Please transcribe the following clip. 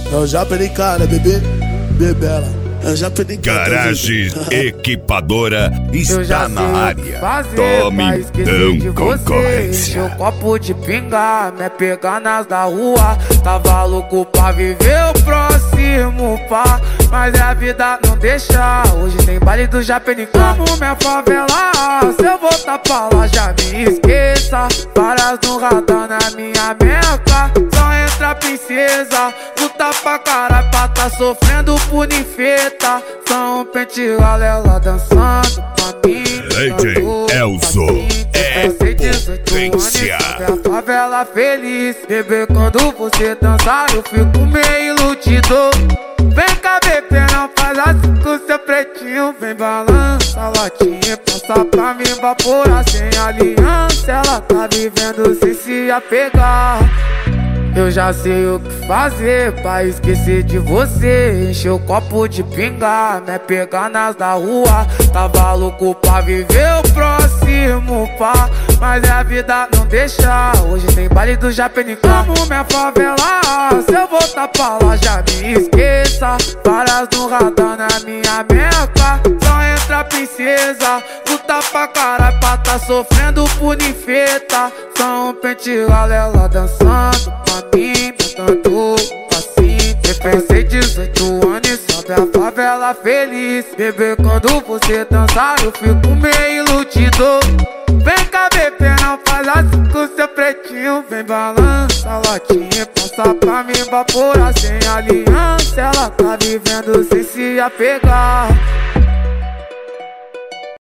Eu já perdi cara, bebê, bebela. Eu já perdi cara. Garagem Equipadora está na área. Tome então concorrência. Encher o copo de pinga, me pegar nas da rua. Tava louco pra viver o próximo pá, mas a vida não deixa. Hoje tem baile do Japenicá. Amo minha favela, se eu voltar pra lá já me esqueça. Várias no radar na minha meca. Só entra princesa, luta pra caralho pra tá sofrendo por ninfeta. Só um pente galela dançando pra mim. DJ Elzo é potência. A favela feliz, bebê, quando você dançar eu fico meio iludido. Vem cá, bebê, não faz assim com seu pretinho. Vem balança a latinha, passa pra me evaporar sem aliança. Ela tá vivendo sem se apegar. Eu já sei o que fazer pra esquecer de você. Encher o copo de pinga, me pegar nas da rua. Tava louco pra viver o próximo pá, mas a vida não deixa. Hoje tem baile do Japenicá. Amo minha favela, se eu voltar pra lá já me esqueça. Várias no radar na minha meca. Só entra princesa, luta pra caralho pra tá sofrendo por ninfeta. Só um pente galela dançando pra mim, tanto assim. Pensei 18 anos e sobe a favela feliz. Bebê, quando você dançar eu fico meio iludido. Vem cá, bebê, não faz assim com seu pretinho. Vem balança a latinha, passa pra me evaporar sem aliança. Ela tá vivendo sem se apegar.